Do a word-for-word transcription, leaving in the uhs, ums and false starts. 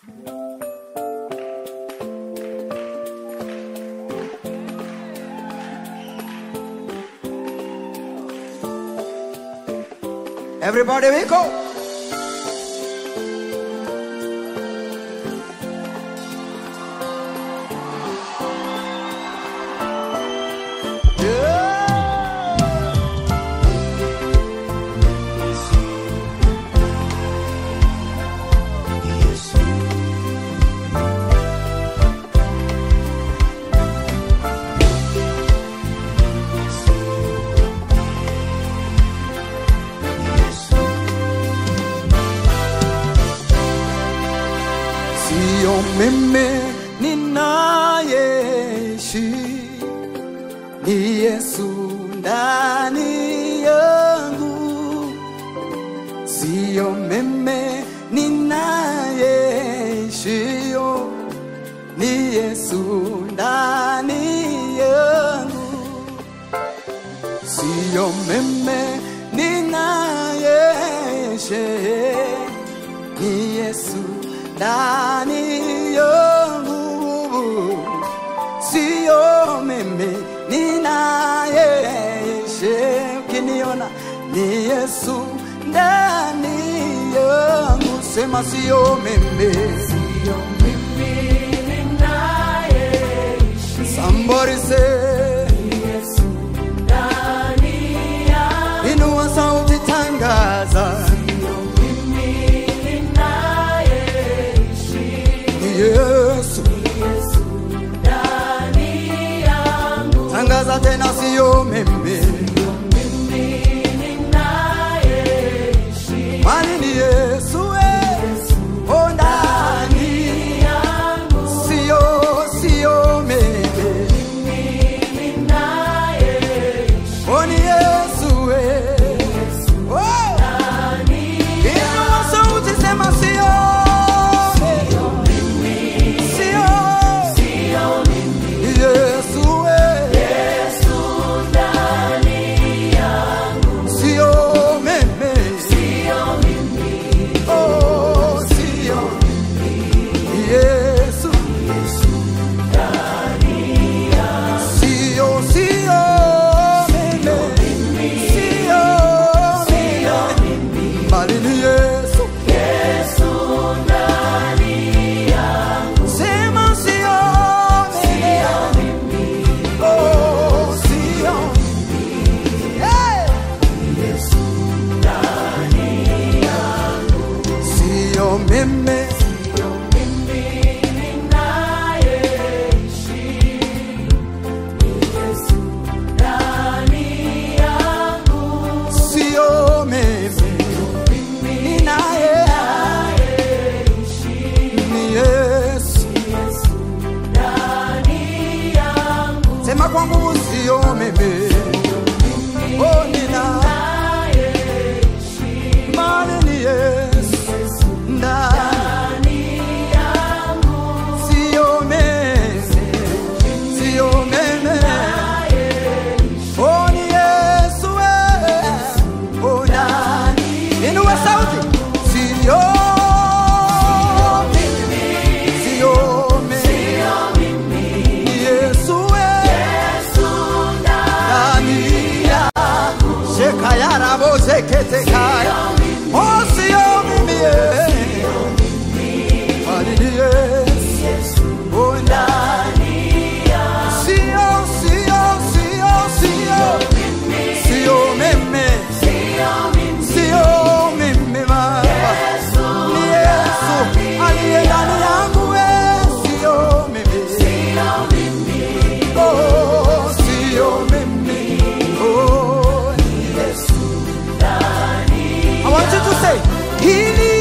Everybody we go. Sio mimi ninayeishi, ni Yesu ndani yangu. Sio mimi ninayeishi, ni Yesu ndani yangu. Sio mimi ninayeishi, ni Yesu ndani yangu. Sio mimi ninayeishi, ukiniona ni Yesu ndani yangu. Sema sio mimi, sio mimi ninayeishi. Somebody say ni Yesu ndani yangu. Inua sauti tangaza, Yesu, Yesu ndani yangu. Tangaza tena sio mimi, sio mimi ninayeishi. bali ni Yesu, Yesu oh, ndani yangu. Sio, sio mimi, mimi ninayeishi. oh, ni Yesu, Yesu oh, ndani yangu. inua sauti sema sio kwa nguvu sio mimi, oh nina mali ni Yesu ndani yangu. Sio mimi, sio mimi, oh ni Yesu, oh ndani. Inua sauti, sio Kayara boze kete kaya, oh sio mimi, bali ni Yesu, oh ndani yangu. Sio, sio, sio, sio, sio mimi, sio mimi baba, ni Yesu aliye ndani yangu, sio mimi, oh sio mimi, oh. I want you to say, healing.